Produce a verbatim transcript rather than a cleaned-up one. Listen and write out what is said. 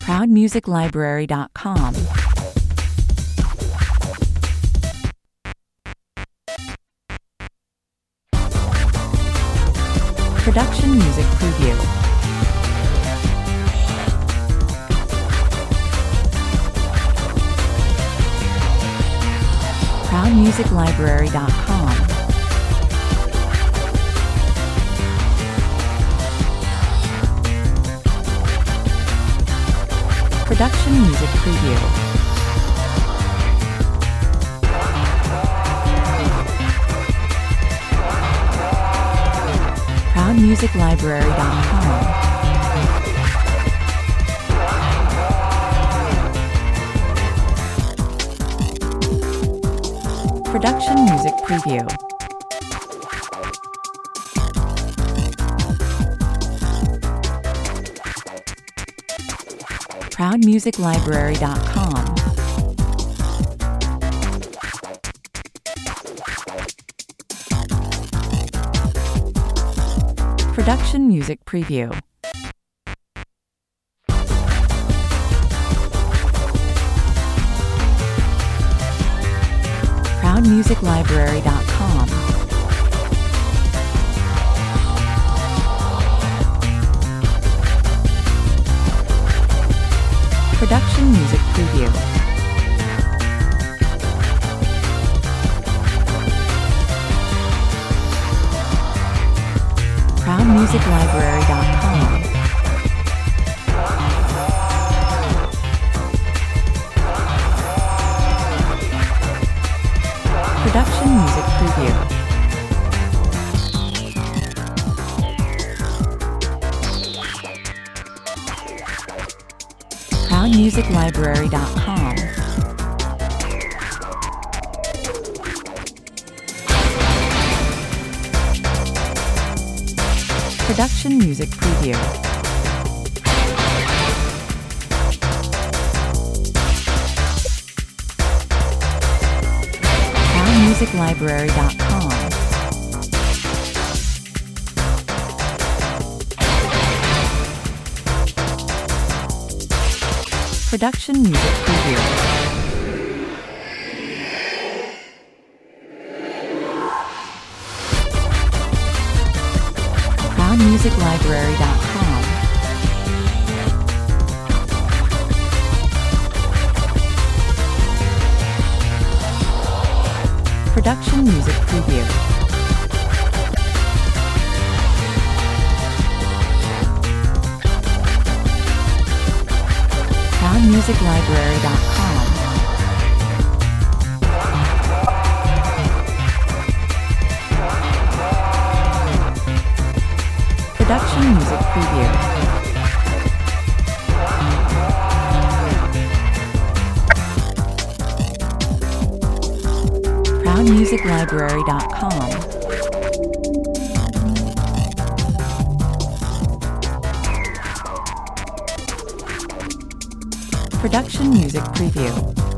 proud music library dot com. Production Music Preview. proud music library dot com. Production Music Preview. proud music library dot com. Production Music Preview. proud music library dot com. Production Music Preview. proud music library dot com. Production Music Preview. proud music library dot com. Production Music Preview. proud music library dot com. Production Music Preview. proud music library dot com. Production Music Preview. proud music library dot com. Production Music Preview. proud music library dot com. Production Music Preview. proud music library dot com. Production Music Preview.